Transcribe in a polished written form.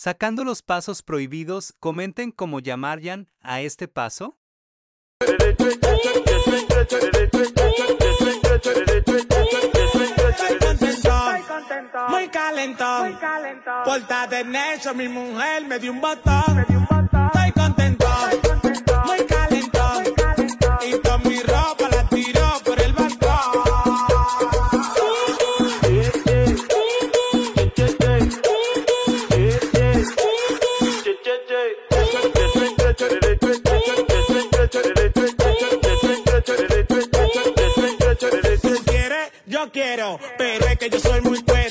Sacando los pasos prohibidos, comenten cómo llamarían a este paso. Muy calentón, pórtate necio, mi mujer me dio un botón. Estoy contento, muy calentón, y con mi ropa la tiró por el balcón. Tú quieres, yo quiero, pero es que yo soy muy cuero.